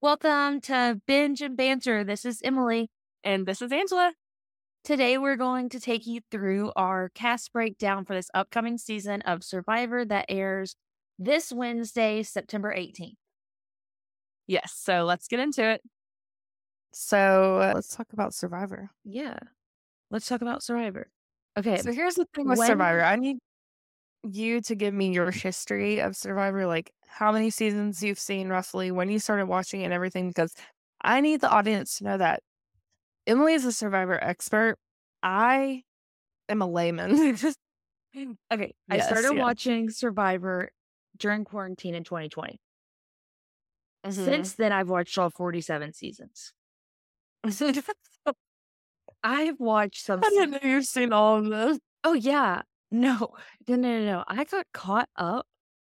Welcome to Binge and Banter. This is Emily. And this is Angela. Today, we're going to take you through our cast breakdown for this upcoming season of Survivor that airs this Wednesday, September 18th. Yes, so let's get into it. So let's talk about Survivor. Yeah. Let's talk about Survivor. Okay. So here's the thing with Survivor. I need you to give me your history of Survivor, like how many seasons you've seen roughly, when you started watching it and everything, because I need the audience to know that Emily is a Survivor expert. I am a layman. Okay. I Yes, started yeah. watching Survivor during quarantine in 2020. Since then, I've watched all 47 seasons. I've watched some. I didn't know you've seen all of them. Oh, yeah. No. No. I got caught up.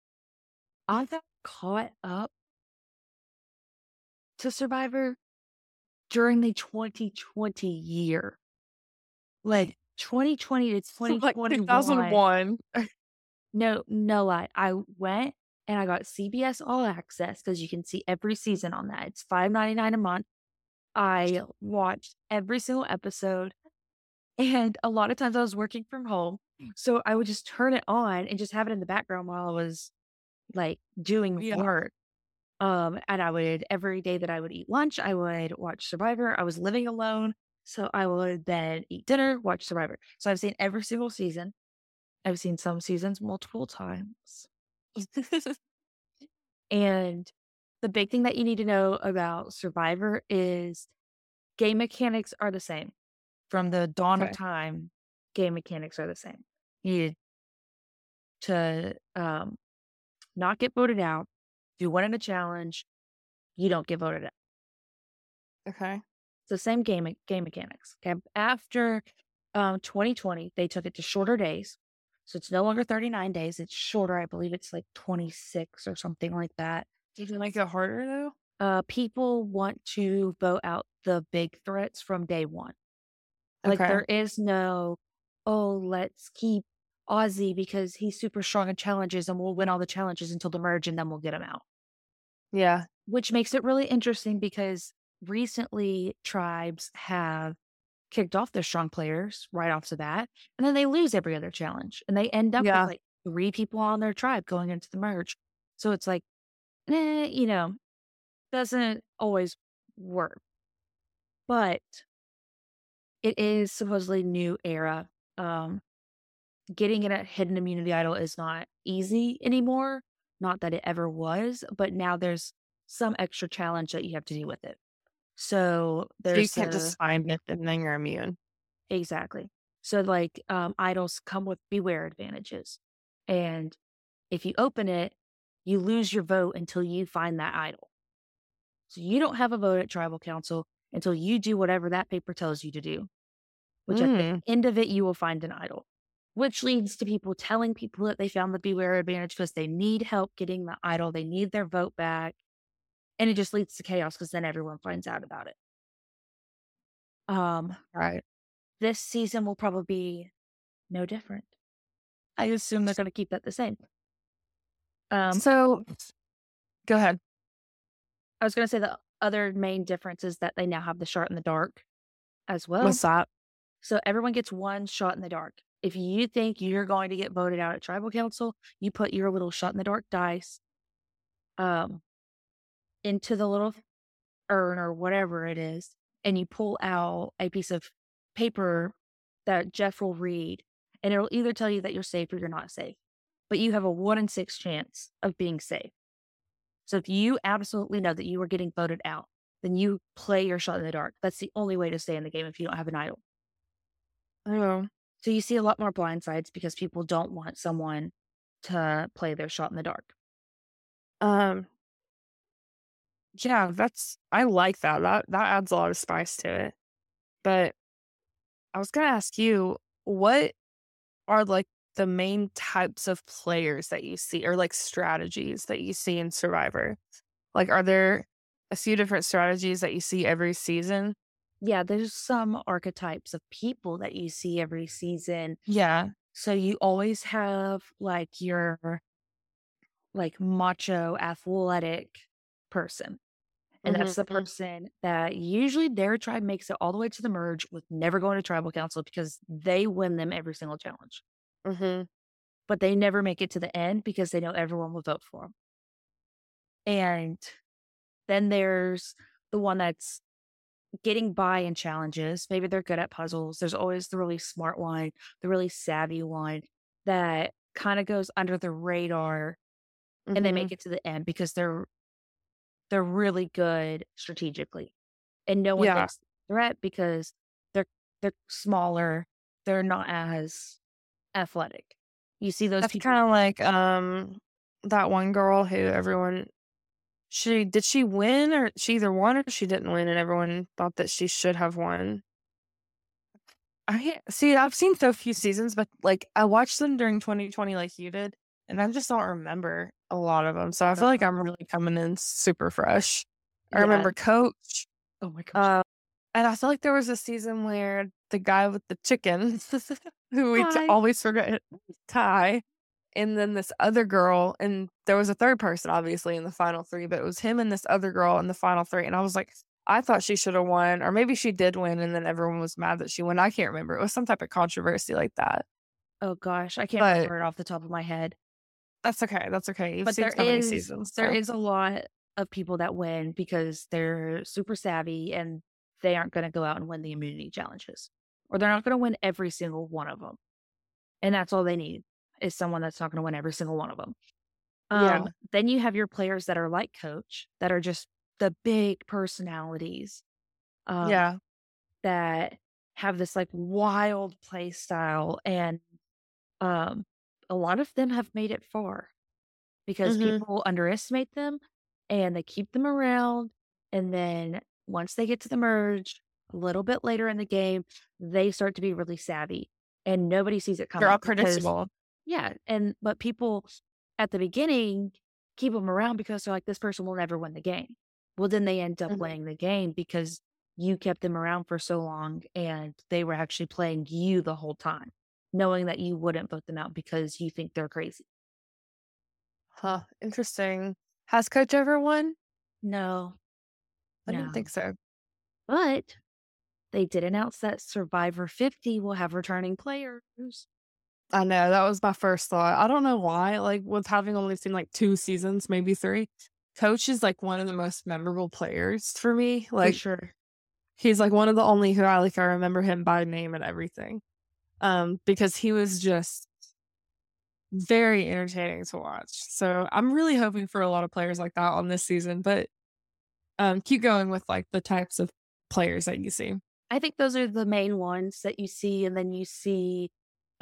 To Survivor during the 2020 year. Like 2020 to So like 2021. 2001. No lie. I went and I got CBS All Access because you can see every season on that. It's $5.99 a month. I watched every single episode. And a lot of times I was working from home. So I would just turn it on and just have it in the background while I was like doing Yeah. work. And I would, every day that I would eat lunch, I would watch Survivor. I was living alone. So I would then eat dinner, watch Survivor. So I've seen every single season. I've seen some seasons multiple times. And the big thing that you need to know about Survivor is game mechanics are the same. From the dawn of Okay. time, game mechanics are the same. You need to not get voted out. If you win in a challenge, you don't get voted out. Okay. It's the same game mechanics. Okay. After 2020, they took it to shorter days. So it's no longer 39 days. It's shorter. I believe it's like 26 or something like that. Did you make it harder though? People want to vote out the big threats from day one. Like Okay. there is no, oh, let's keep Ozzy because he's super strong in challenges and we'll win all the challenges until the merge and then we'll get him out. Yeah. Which makes it really interesting because recently tribes have kicked off their strong players right off the bat, and then they lose every other challenge, and they end up with like 3 people on their tribe going into the merge. So it's like, doesn't always work. But it is supposedly new era. Getting in a hidden immunity idol is not easy anymore. Not that it ever was, but now there's some extra challenge that you have to do with it. So So you there's can't just find it and then you're immune. exactly. So like idols come with beware advantages. And if you open it, you lose your vote until you find that idol. So you don't have a vote at tribal council until you do whatever that paper tells you to do. Which at the end of it, you will find an idol. Which leads to people telling people that they found the beware advantage because they need help getting the idol. They need their vote back. And it just leads to chaos because then everyone finds out about it. Right. This season will probably be no different. I assume they're going to keep that the same. So go ahead. I was going to say the other main difference is that they now have the shot in the dark as well. What's that? So everyone gets one shot in the dark. If you think you're going to get voted out at tribal council, you put your little shot in the dark dice into the little urn or whatever it is, and you pull out a piece of paper that Jeff will read, and it'll either tell you that you're safe or you're not safe. But you have a 1 in 6 chance of being safe. So if you absolutely know that you are getting voted out, then you play your shot in the dark. That's the only way to stay in the game if you don't have an idol. Oh. So you see a lot more blind sides because people don't want someone to play their shot in the dark. Yeah, I like that. That adds a lot of spice to it. But I was gonna ask you, what are like the main types of players that you see or like strategies that you see in Survivor? Like, are there a few different strategies that you see every season? Yeah, there's some archetypes of people that you see every season. Yeah. So you always have like your like macho athletic person. And that's the Mm-hmm. person that usually their tribe makes it all the way to the merge with never going to tribal council because they win them every single challenge. Mm-hmm. But they never make it to the end because they know everyone will vote for them. And then there's the one that's getting by in challenges. Maybe they're good at puzzles. There's always the really smart one, the really savvy one that kind of goes under the radar and they Mm-hmm. make it to the end because they're really good strategically. And no one Yeah. thinks threat because they're they're smaller, they're not as athletic. You see those That's people. kind of like that one girl who everyone she win, or she either won or she didn't win, and everyone thought that she should have won. See, I've seen so few seasons, but like I watched them during 2020 like you did, and I just don't remember a lot of them. So I feel like I'm really coming in super fresh. I Yeah. remember Coach. Oh my gosh. And I feel like there was a season where the guy with the chicken, who Ty. always forget, Ty, and then this other girl, and there was a third person, obviously, in the final three, but it was him and this other girl in the final three. And I was like, I thought she should have won, or maybe she did win, and then everyone was mad that she won. I can't remember. It was some type of controversy like that. Oh gosh, I can't But remember it off the top of my head. that's okay. That's okay. You've But seen so many seasons. there So. is a lot of people that win because they're super savvy and they aren't going to go out and win the immunity challenges, or they're not going to win every single one of them. And that's all they need is someone that's not going to win every single one of them. Yeah. Then you have your players that are like Coach, that are just the big personalities, Yeah. that have this like wild play style, and a lot of them have made it far because Hmm. people underestimate them and they keep them around. And then once they get to the merge, a little bit later in the game, they start to be really savvy and nobody sees it They're coming because, unpredictable. yeah. But people at the beginning keep them around because they're like, this person will never win the game. Well, then they end up Mhm. winning the game because you kept them around for so long and they were actually playing you the whole time, knowing that you wouldn't vote them out because you think they're crazy. Huh. Interesting. Has Coach ever won? No, I didn't no. think so. But they did announce that Survivor 50 will have returning players. I know, that was my first thought. I don't know why, like, with having only seen, like, 2 seasons, maybe 3, Coach is, like, one of the most memorable players for me. For Like, sure. he's, like, one of the only who I remember him by name and everything. Because he was just very entertaining to watch. So, I'm really hoping for a lot of players like that on this season, but, keep going with, like, the types of players that you see. I think those are the main ones that you see, and then you see, uh,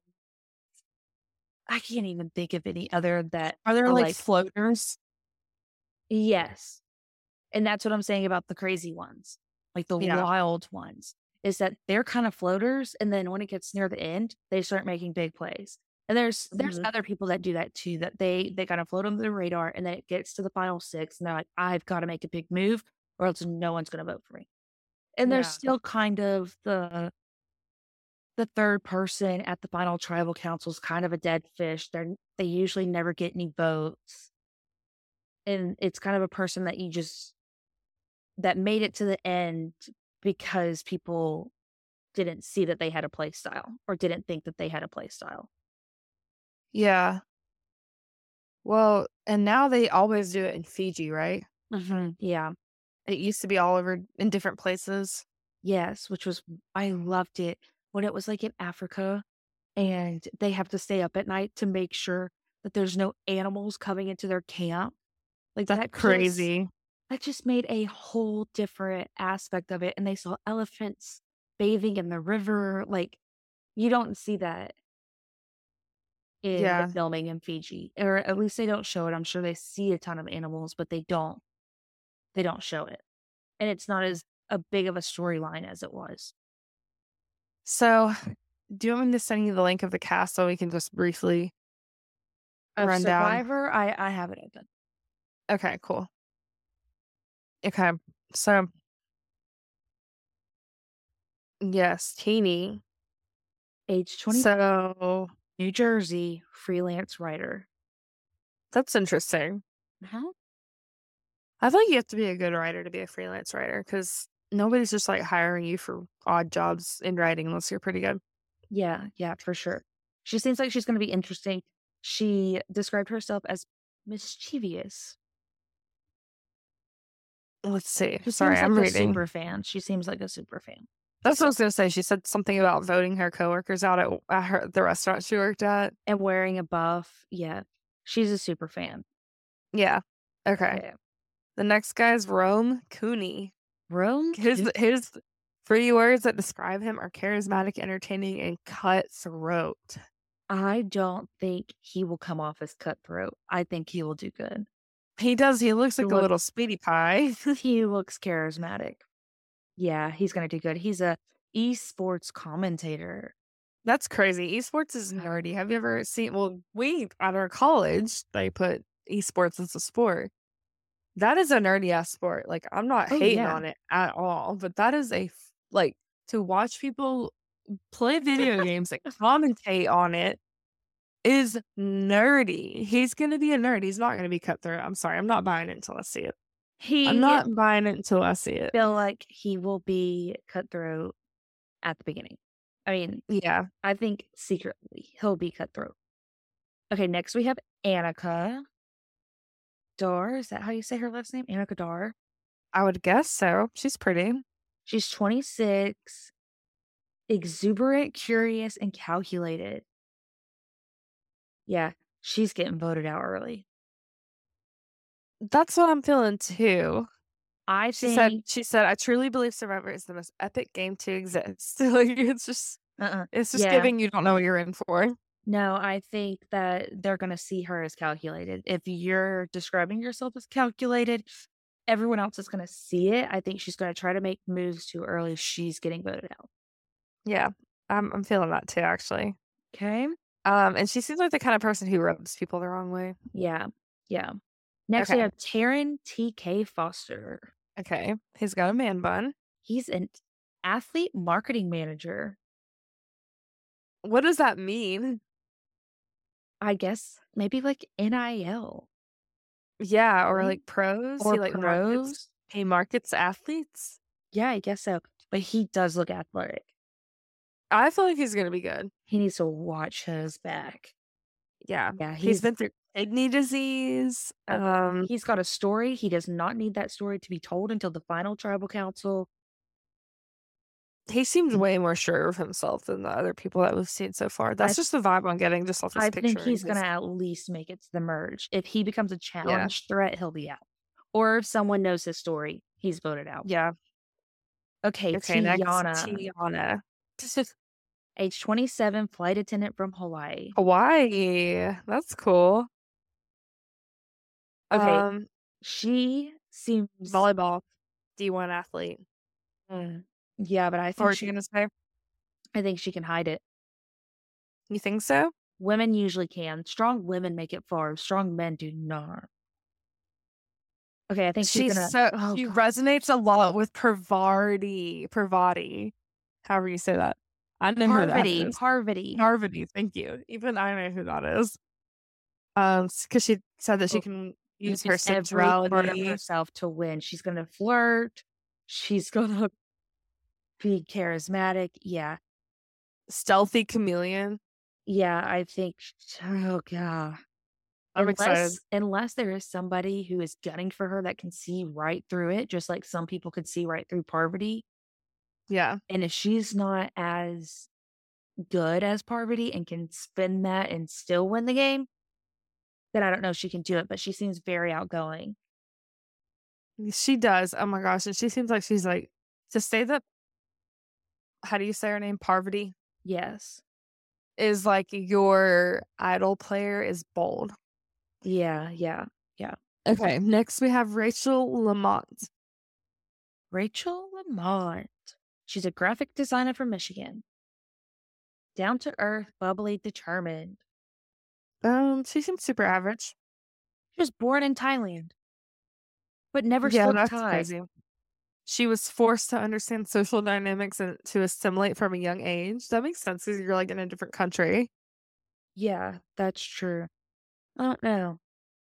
I can't even think of any other that Are there, are like, like, floaters? yes. And that's what I'm saying about the crazy ones, like the Yeah. wild ones, is that they're kind of floaters. And then when it gets near the end, they start making big plays. And there's Mhm. other people that do that too, that they kind of float under the radar and then it gets to the final six and they're like, I've got to make a big move or else no one's going to vote for me. And there's Yeah. still kind of the third person at the final tribal council is kind of a dead fish. They usually never get any votes. And it's kind of a person that that made it to the end because people didn't see that they had a play style or didn't think that they had a play style. Yeah. Well, and now they always do it in Fiji, right? Yeah. It used to be all over in different places. Yes, which was I loved it when it was like in Africa and they have to stay up at night to make sure that there's no animals coming into their camp. Like That's crazy. that just made a whole different aspect of it. And they saw elephants bathing in the river. Like you don't see that in the Yeah. filming in Fiji, or at least they don't show it. I'm sure they see a ton of animals, but they don't show it. And it's not as a big of a storyline as it was. So, do you want me to send you the link of the cast so we can just briefly Of run down? Survivor, I have it open. Okay, cool. Okay. So, yes, Teeny. Age 20, So, New Jersey, freelance writer. that's interesting. Uh-huh. I feel like you have to be a good writer to be a freelance writer because nobody's just like hiring you for odd jobs in writing unless you're pretty good. Yeah, yeah, for sure. She seems like she's gonna be interesting. She described herself as mischievous. Let's see. She Sorry, seems like I'm a reading. super fan. She seems like a super fan. That's what I was gonna say. She said something about voting her coworkers out at the restaurant she worked at. And wearing a buff. Yeah. She's a super fan. Yeah. Okay. Yeah. The next guy is Rome Cooney. Rome? His 3 words that describe him are charismatic, entertaining, and cutthroat. I don't think he will come off as cutthroat. I think he will do good. He does. He looks like a look- little speedy pie. He looks charismatic. Yeah, he's gonna do good. He's a esports commentator. That's crazy. Esports is nerdy. Have you ever seen? Well, we at our college they put esports as a sport. That is a nerdy ass sport. Like I'm not Oh, hating yeah. on it at all, but that is like to watch people play video games and commentate on it is nerdy. He's gonna be a nerd. He's not gonna be cutthroat. I'm sorry. I'm not buying it until I see it. I'm not buying it until I see it. feel like he will be cutthroat at the beginning. I mean, Yeah. I think secretly he'll be cutthroat. Okay, next we have Annika Dar. Is that how you say her last name? Annika Dar. I would guess so. She's pretty. She's 26, exuberant, curious, and calculated. Yeah, she's getting voted out early. That's what I'm feeling too. I She think said, I truly believe Survivor is the most epic game to exist. Like it's just Yeah. giving you don't know what you're in for. No, I think that they're going to see her as calculated. If you're describing yourself as calculated, everyone else is going to see it. I think she's going to try to make moves too early. She's getting voted out. Yeah. I'm feeling that too, actually. Okay. And she seems like the kind of person who rubs people the wrong way. Yeah. Yeah. Next, we Okay. have Taryn T.K. Foster. Okay. He's got a man bun. He's an athlete marketing manager. What does that mean? I guess maybe like NIL Yeah, or Right? like pros. or He like markets, pros. he markets athletes. Yeah, I guess so. But he does look athletic. I feel like he's gonna be good. He needs to watch his back. Yeah. Yeah, He's been through kidney disease. he's got a story. He does not need that story to be told until the final tribal council. He seems way more sure of himself than the other people that we've seen so far. That's just the vibe I'm getting just off this I picture. think he's going to at least make it to the merge. If he becomes a challenge threat, he'll be out. Or if someone knows his story, he's voted out. Yeah. Okay, Okay, next Tiana, Tiana. age 27, flight attendant from Hawaii. Hawaii. That's cool. Okay, she seems Volleyball. D1 athlete. Yeah, but I What were think you gonna say? I think she can hide it. You think so? Women usually can. Strong women make it far. Strong men do not. Okay, I think she's gonna. She resonates a lot with Parvati. However you say that. I know who that Parvati. is. Parvati. Parvati, thank you. Even I know who that is. Because she said that she can use her Every part of sexuality. herself to win. She's gonna flirt. She's gonna be charismatic. Yeah, Stealthy chameleon. yeah. I think. Oh god. I'm excited. Unless there is somebody who is gunning for her that can see right through it, just like some people could see right through Parvati. Yeah. And if she's not as good as Parvati and can spin that and still win the game, then I don't know if she can do it. But she seems very outgoing. She does. Oh my gosh. And she seems like she's like, to say that, how do you say her name? Parvati Yes. is like your idol player is bold. Yeah. Okay. Next we have Rachel Lamont. Rachel Lamont. She's a graphic designer from Michigan. Down to earth, bubbly, determined. She seems super average. She was born in Thailand, but never Yeah, spoke that's Thai. crazy. She was forced to understand social dynamics and to assimilate from a young age. That makes sense because you're like in a different country. Yeah, that's true. I don't know.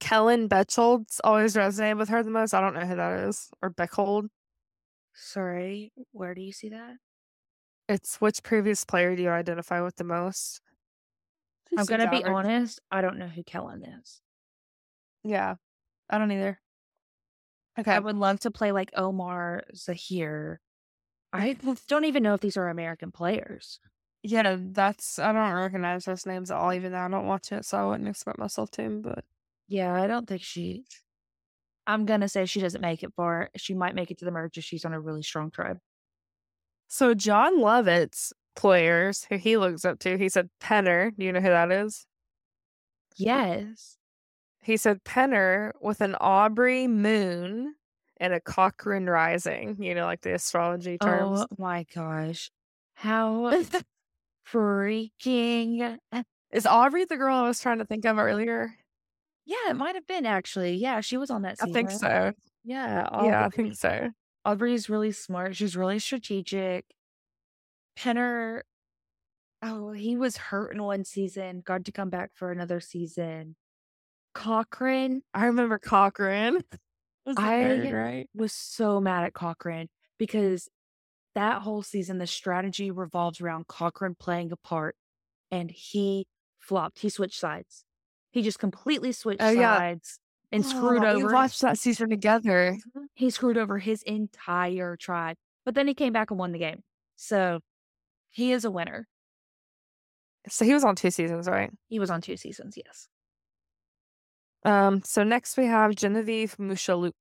Kellen Betcholds always resonated with her the most. I don't know who that is. Or Beckhold. Sorry, where do you see that? It's which previous player do you identify with the most? She I'm seems gonna be average. honest, I don't know who Kellen is. Yeah, I don't either. Okay. I would love to play like Omar Zahir. I don't even know if these are American players. Yeah, I don't recognize those names at all, even though I don't watch it, so I wouldn't expect myself to, but Yeah, I don't think I'm gonna say she doesn't make it far. She might make it to the merge if she's on a really strong tribe. so John Lovett's players who he looks up to, he said Penner. Do you know who that is? Yes. He said Penner with an Aubrey moon and a Cochrane rising, like the astrology terms. Oh my gosh. How freaking Is Aubrey the girl I was trying to think of earlier? yeah, it might have been actually. Yeah, she was on that I think season. so. Yeah, Yeah, I think so. Aubrey's really smart. She's really strategic. Penner, he was hurt in one season, got to come back for another season. Cochrane, I remember Cochrane. Was the nerd, I right? was so mad at Cochrane because that whole season, the strategy revolves around Cochrane playing a part, and he flopped. He switched sides. He just completely switched Oh yeah. sides and screwed We over. watched that season together. He screwed over his entire tribe, but then he came back and won the game. So he is a winner. So he was on 2 seasons, right? He was on 2 seasons, yes. So next we have Genevieve Mushalik,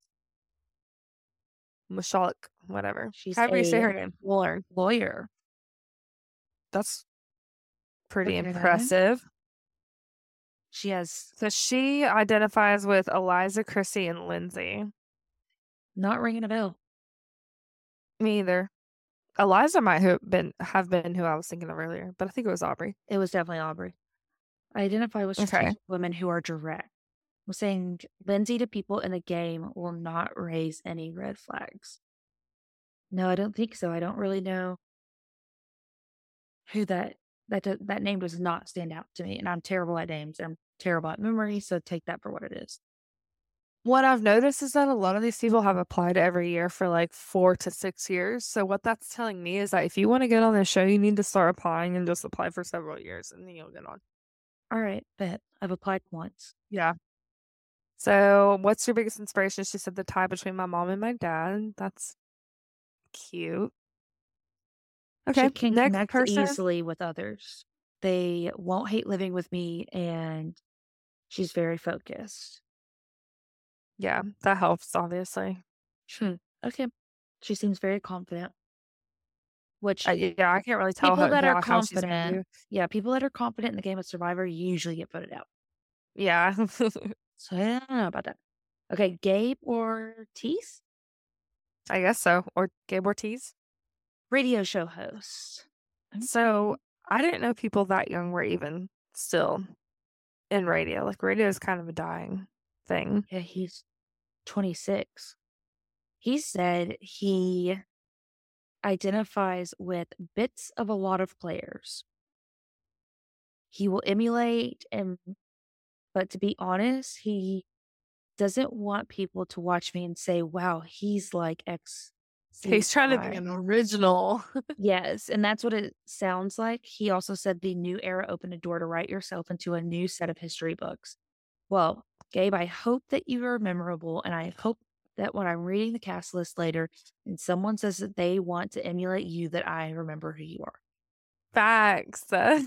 whatever. She's However you say a her name, we'll learn. lawyer. That's pretty Okay. impressive. She has So she identifies with Eliza, Chrissy, and Lindsay. not ringing a bell. Me either. Eliza might have been who I was thinking of earlier, but I think it was Aubrey. It was definitely Aubrey. I identify with Okay. strategic women who are direct. I'm saying Lindsay to people in a game will not raise any red flags. No, I don't think so. I don't really know who that name does not stand out to me, and I'm terrible at names. I'm terrible at memory, so take that for what it is. What I've noticed is that a lot of these people have applied every year for like 4 to 6 years. So what that's telling me is that if you want to get on this show, you need to start applying and just apply for several years, and then you'll get on. All right, bet I've applied once. Yeah. So what's your biggest inspiration? She said the tie between my mom and my dad. That's cute. Okay, She can next connect person. easily with others. They won't hate living with me, and she's very focused. Yeah, that helps, obviously. Okay. She seems very confident. Which Yeah, I can't really tell people that are how she's gonna confident, do. yeah, people that are confident in the game of Survivor usually get voted out. Yeah. So I don't know about that. Okay, Gabe Ortiz, I guess so. Or Gabe Ortiz. radio show host. So I didn't know people that young were even still in radio. Like radio is kind of a dying thing. Yeah, he's 26. He said he identifies with bits of a lot of players. He will emulate but to be honest, he doesn't want people to watch me and say, wow, he's like X. He's trying to be an original. Yes, and that's what it sounds like. He also said the new era opened a door to write yourself into a new set of history books. Well, Gabe, I hope that you are memorable, and I hope that when I'm reading the cast list later and someone says that they want to emulate you, that I remember who you are. Facts.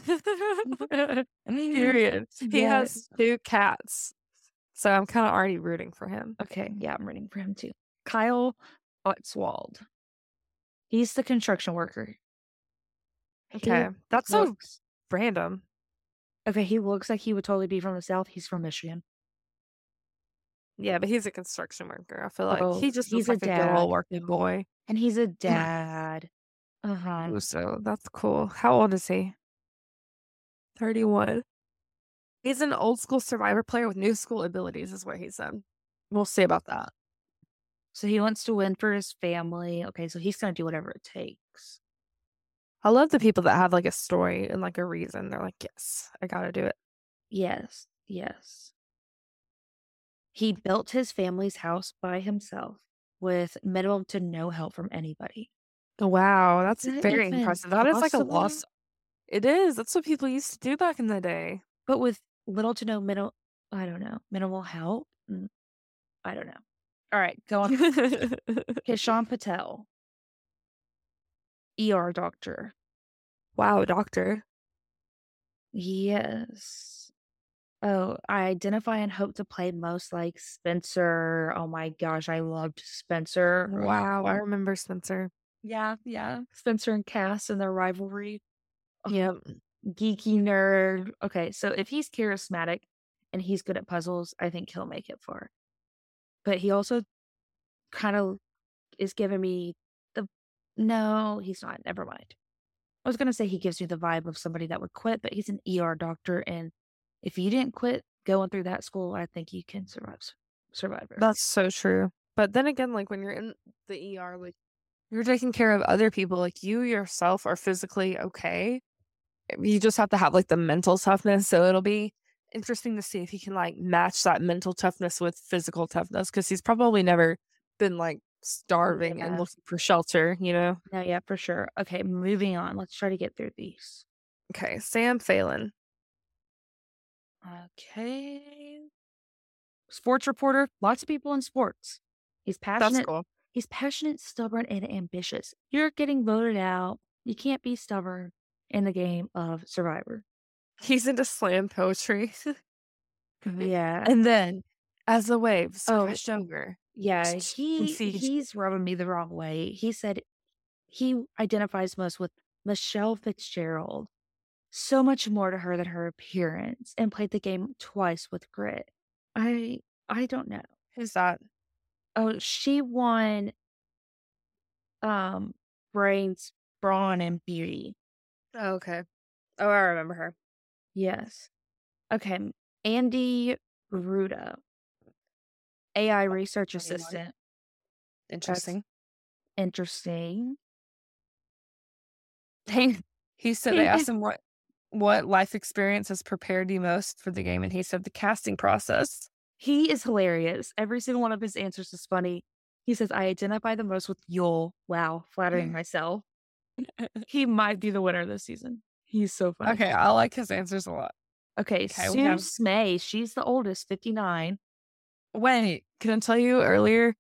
Period. He has 2 cats. So I'm kind of already rooting for him. Okay, yeah, I'm rooting for him too. Kyle Otzwald. He's the construction worker. Okay. That's so random. Okay, he looks like he would totally be from the South. He's from Michigan. Yeah, but he's a construction worker. I feel like he's he's like a a good old dad. working boy. And he's a dad. Uh-huh. So that's cool. How old is he? 31. He's an old school Survivor player with new school abilities, is what he said. We'll see about that. So he wants to win for his family. Okay, so he's going to do whatever it takes. I love the people that have like a story and like a reason. They're like, yes, I got to do it. Yes, yes. He built his family's house by himself with minimal to no help from anybody. Wow, Is that's that very even impressive. That is like a possible? loss. It is. That's what people used to do back in the day. But with little to no I don't know, minimal help? I don't know. All right, go on. Kishan Patel, ER doctor. Wow, doctor. Yes. Oh, I identify and hope to play most like Spencer. Oh my gosh, I loved Spencer. Wow, I remember Spencer. Yeah, yeah. Spencer and Cass and their rivalry. Yep. Geeky nerd. Okay, so if he's charismatic and he's good at puzzles, I think he'll make it far. But he also kind of is giving me the no, he's not. Never mind. I was gonna say he gives me the vibe of somebody that would quit, but he's an ER doctor, and if you didn't quit going through that school, I think you can survive very That's so true. But then again, like when you're in the ER, like you're taking care of other people, like you yourself are physically okay. You just have to have like the mental toughness. So it'll be interesting to see if he can like match that mental toughness with physical toughness because he's probably never been like starving and Yeah. looking for shelter, you know? No, yeah, for sure. Okay, moving on. Let's try to get through these. Okay, Sam Phelan. Okay. Sports reporter, lots of people in sports. He's That's passionate. cool. He's passionate, stubborn, and ambitious. You're getting voted out. You can't be stubborn in the game of Survivor. He's into slam poetry. Yeah. And then, as the waves Oh, crashed over, yeah. and siege. He's rubbing me the wrong way. He said he identifies most with Michelle Fitzgerald. So much more to her than her appearance, and played the game twice with grit. I don't know. Who's that? Oh, she won brains, brawn, and beauty. Oh, okay. Oh, I remember her. Yes. Okay. Andy Ruda, AI research Anyone? assistant. Interesting. Interesting. He said they asked him what life experience has prepared you most for the game, and he said the casting process. He is hilarious. Every single one of his answers is funny. He says, I identify the most with Yule. Wow, flattering myself. He might be the winner this season. He's so funny. Okay, I like his answers a lot. Okay, Okay, we Sue have- Smay. She's the oldest, 59. Wait, can I tell you earlier?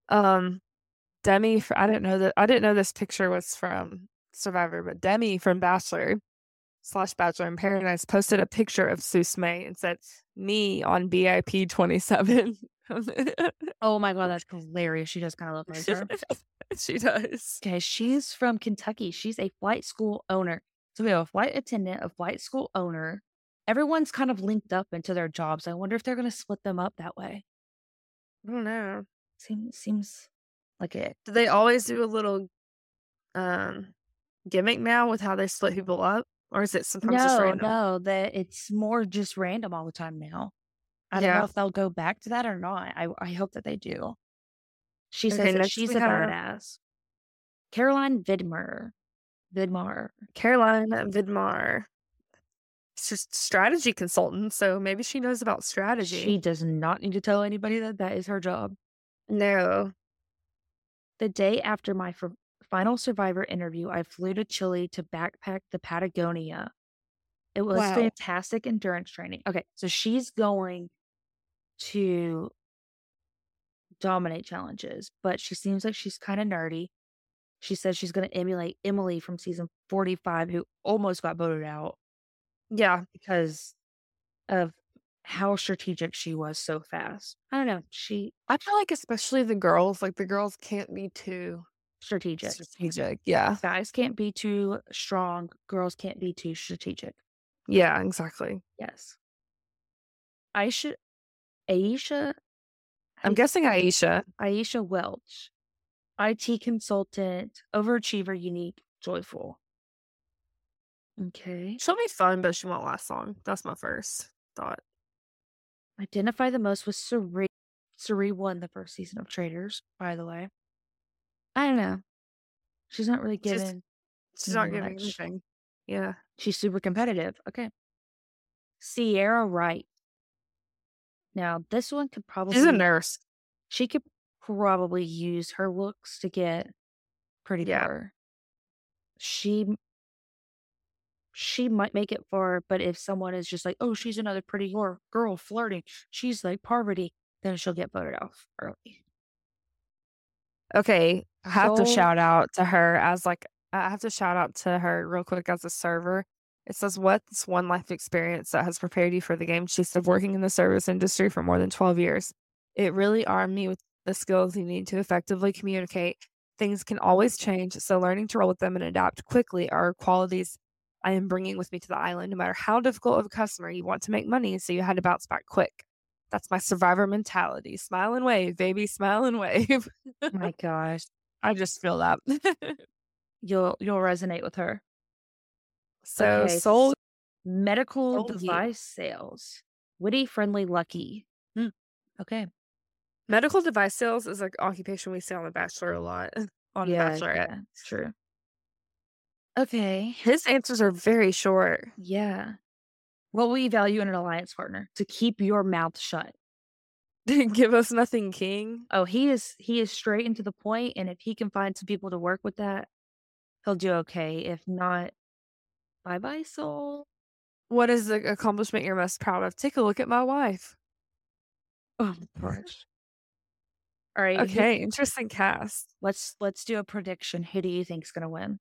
Demi, I didn't know this picture was from Survivor, but Demi from Bachelor/Bachelor in Paradise posted a picture of Seuss May and said, "Me on BIP 27." Oh my God, that's hilarious. She does kind of look like her. She does. Okay, she's from Kentucky. She's a flight school owner. So we have a flight attendant, a flight school owner. Everyone's kind of linked up into their jobs. I wonder if they're going to split them up that way. I don't know. Seems like it. Do they always do a little gimmick now with how they split people up, or is it sometimes just random? No, that it's more just random all the time now. I don't know if they'll go back to that or not. I hope that they do. She says that next she's we a have- badass. Caroline Vidmar. Caroline Vidmar. She's a strategy consultant, so maybe she knows about strategy. She does not need to tell anybody that that is her job. No. The day after my final Survivor interview, I flew to Chile to backpack the Patagonia. It was Wow. fantastic endurance training. Okay, so she's going to dominate challenges, but she seems like she's kind of nerdy. She says she's going to emulate Emily from season 45, who almost got voted out. Yeah. Because of how strategic she was so fast. I don't know. I feel like especially the girls can't be too strategic. Yeah. Guys can't be too strong. Girls can't be too strategic. Yeah, exactly. Yes. Aisha. I'm guessing Aisha. Aisha Welch. IT consultant, overachiever, unique, joyful. Okay. She'll be fun, but she won't last long. That's my first thought. Identify the most with Suri. Suri won the first season of Traders, by the way. I don't know. She's not really given. She's not giving anything. Yeah. She's super competitive. Okay. Sierra Wright. Now, this one could She's a probably nurse. she could probably use her looks to get pretty Yeah. far. She she might make it far, but if someone is just like, "Oh, she's another pretty girl flirting. She's like Parvati," then she'll get voted off early. Okay, I have to So shout out to her as, like I have to shout out to her real quick as a server. It says, "What's one life experience that has prepared you for the game?" She said, "Working in the service industry for more than 12 years. It really armed me with the skills you need to effectively communicate. Things can always change, so learning to roll with them and adapt quickly are qualities I am bringing with me to the island. No matter how difficult of a customer, you want to make money, so you had to bounce back quick. That's my survivor mentality. Smile and wave, baby, smile and wave." my gosh, I just feel that. you'll resonate with her. So Okay, medical sold you. device sales. Witty, friendly, lucky. Hmm. Okay. Medical device sales is like occupation we see on The Bachelor a lot, on The Yeah, Bachelorette. yeah, true. Okay. His answers are very short. Yeah. What will you value in an alliance partner? To keep your mouth shut. Give us nothing, king. Oh, he is straight and to the point, and if he can find some people to work with that, he'll do okay. If not, bye bye, soul. What is the accomplishment you're most proud of? Take a look at my wife. Oh my gosh. All right. Okay, interesting cast. Let's do a prediction. Who do you think's gonna win?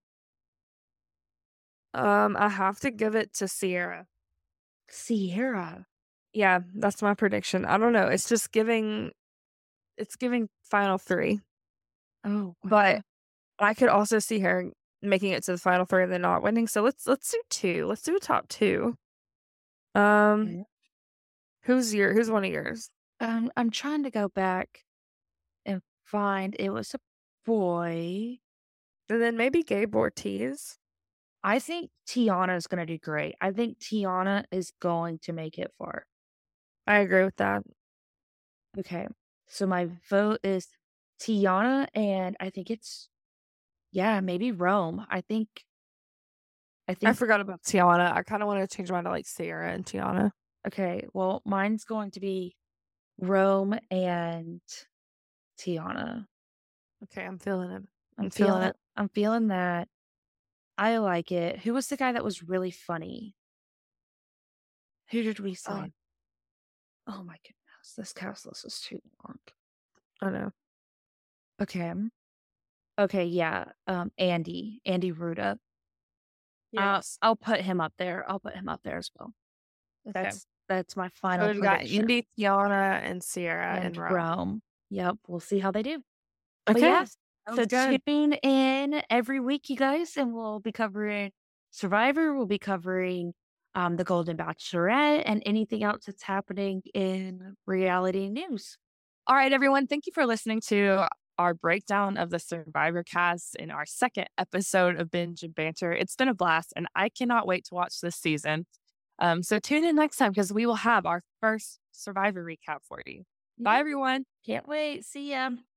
I have to give it to Sierra. Sierra. Yeah, that's my prediction. I don't know. It's giving final three. Oh, But I could also see her making it to the final three and then not winning. So let's do two. Let's do a top two. Um, okay. who's one of yours? I'm trying to go back and find it was a boy. And then maybe Gabe Ortiz. I think Tiana is gonna do great. I think Tiana is going to make it far. I agree with that. Okay. So my vote is Tiana, and I think it's yeah, maybe Rome. I I think forgot about Tiana. I kind of want to change mine to like Sierra and Tiana. okay, well, mine's going to be Rome and Tiana. Okay, I'm feeling it. I'm I'm feeling feeling it. I'm feeling that. I like it. Who was the guy that was really funny? Who did we Oh, say? Oh my goodness, this cast list is too long. I know. Okay. Okay, yeah. Andy Ruda. Yes. I'll put him up there. I'll put him up there as well. Okay. That's my So final we've got prediction. Indy, Tiana, and Sierra And and Rome. Rome. Yep, we'll see how they do. But Okay. yeah, so Sounds good. tune in every week, you guys, and we'll be covering Survivor. We'll be covering the Golden Bachelorette and anything else that's happening in reality news. All right, everyone. Thank you for listening to our breakdown of the Survivor cast in our second episode of Binge and Banter. It's been a blast, and I cannot wait to watch this season. So tune in next time because we will have our first Survivor recap for you. Bye, everyone. Can't wait. See ya.